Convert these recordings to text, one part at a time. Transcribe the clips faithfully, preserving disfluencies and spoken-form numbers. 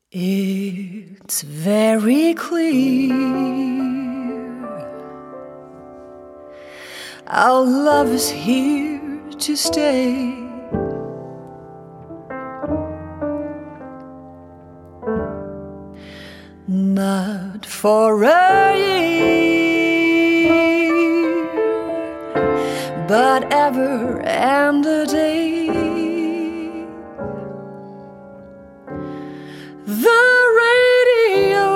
It's very clear our love is here to stay. Not for a year, but ever and a day. The radio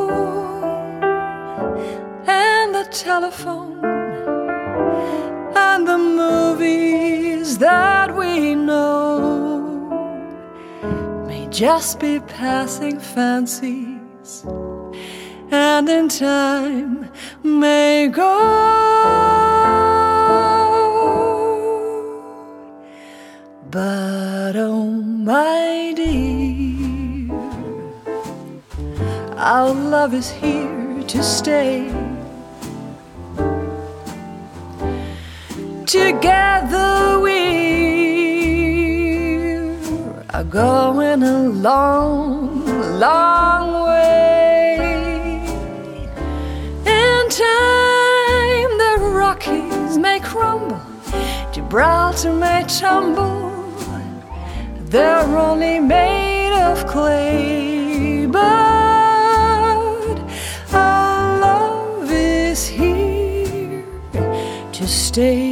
and the telephone and the movies that we know may just be passing fancies, and in time may go. But oh my dear, our love is here to stay. Together we're going a long, long way. In time the Rockies may crumble, Gibraltar may tumble, they're only made of clay. But our love is here to stay.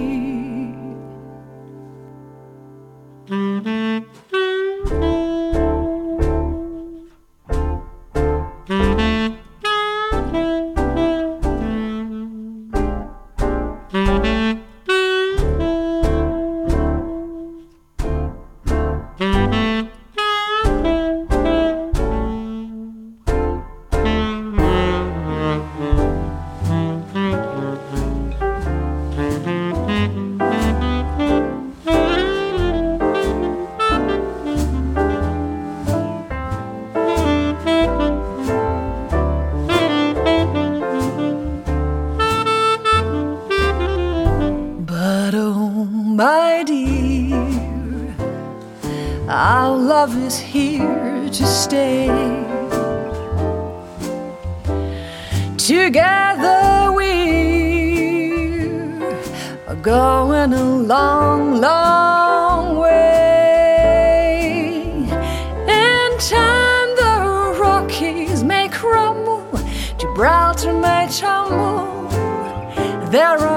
My dear, our love is here to stay. Together we're going a long, long way. In time the Rockies may crumble, Gibraltar may tumble, there